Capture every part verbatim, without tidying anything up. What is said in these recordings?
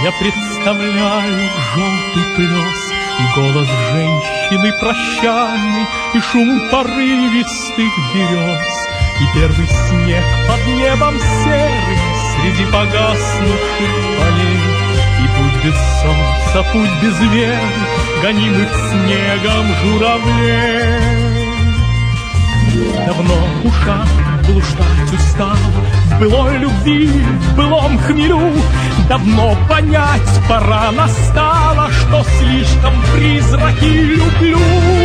Я представляю желтый плес и голос женщины прощальный, и шум порывистых берез, и первый снег под небом серым среди погаснувших полей. И путь без солнца, путь без веры, гонимых снегом журавлей. Давно душа блуждать устала в былой любви, в былом хмелю. Давно понять пора настала, что слишком призраки люблю.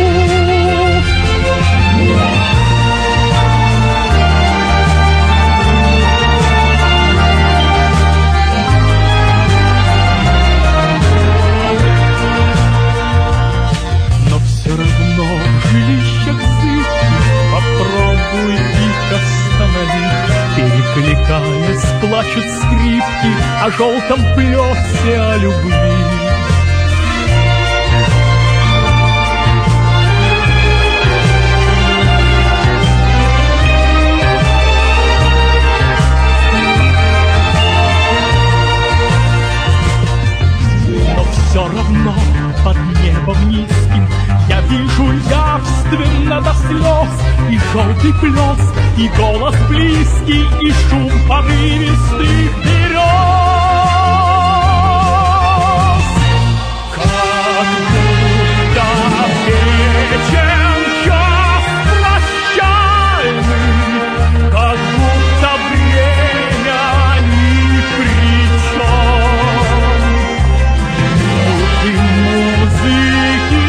Но все равно в жилищах зыбких попробуй их остановить. Перекликаясь, плачут скрипки о желтом плесе, о любви. Но все равно под небом низким я вижу явственно до слез и желтый плес, и голос близкий, и шум порывистых берез. Как будто вечен час прощальный, как будто время ни при чем. Минуты музыки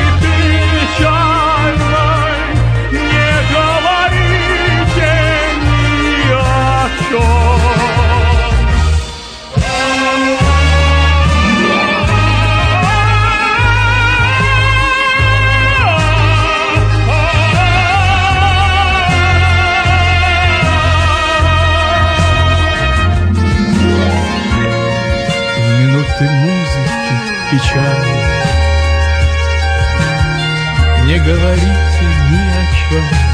печальной, не говорите ни о чем. Минуты музыки печальной, не говорите ни о чем.